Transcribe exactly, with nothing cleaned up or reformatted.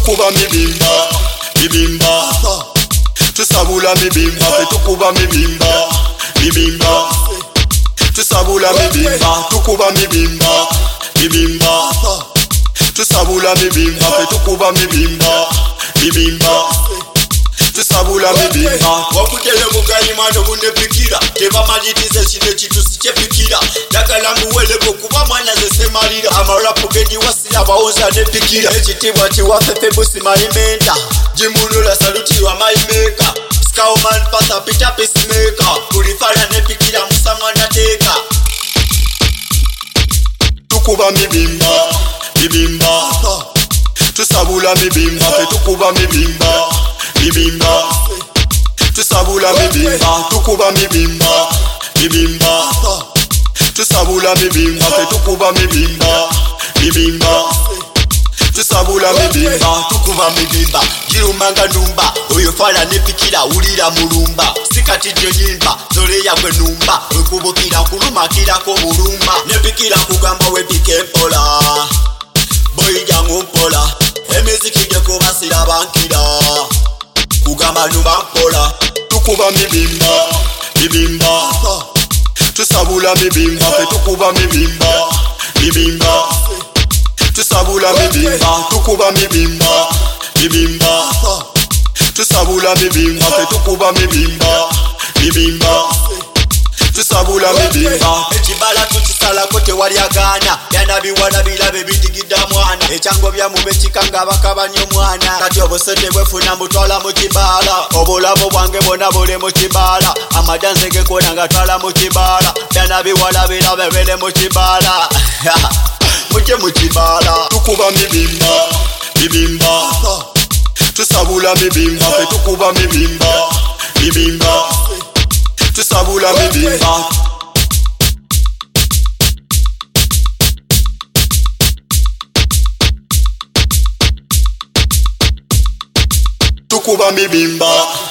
tukuba mibimba, mibimba. Tusabula mibimba, fe tukuba mibimba, mibimba. Tusabula mibimba, tukuba mibimba, mibimba. Tusabula mibimba, fe tukuba mibimba, mibimba. Tusabula mibimba. Wakutele mugayi mwana munepikira teba malitize chine chitu sichepikira yakala muweleko kuba mwana zesemalira amarapu gendi wasila baoza nepikira ekitibwa kiwafefe busi maimenda jimulula saluti wa maimeka Skauman pasa pita peacemaker kulifanya nepikira musamwa nateka tukuba mibimba, mibimba. Tusabula mibimba, fe tukuba mibimba, mibimba. Tusabula mibimba, tukuba mibimba, mibimba. Tusabula mibimba, fe tukuba mibimba, mibimba. Tusabula mibimba, tukuba mibimba. Jirumanga numba, oyo fala nepikira ulira mulumba. Sikati jenyimba, zole ya kwe numba. Wekubukira kuluma kira ko mulumba. Nepikira kugamba wepike mpola. Boy jangu mpola. Emiziki geko basira bankira. Kugamba numba mpola. tukuba mibimba, mibimba. Tusabula mibimba, fe tukuba mibimba, mibimba. Tusabula mibimba, tukuba mibimba, mibimba. Tusabula mibimba, fe tukuba mibimba, mibimba. Tusabula mibimba. Ekibala tutisala kote walyagana yanabiwala bilabe bitigidda mwana ekyango byamube kikanga bakabanyo mwana kati obusente bwefuna mutwala mu kibala obulamu bwange bwonna buli mu kibala amadanze gekona nga twala mu kibala yanabiwala bilabe bele mu kibala muje mu kibala tukuba mibimba, mibimba. Tusabula mibimba, fe tukuba mibimba, mibimba. Tusabula mibimba. Tukuba mibimba.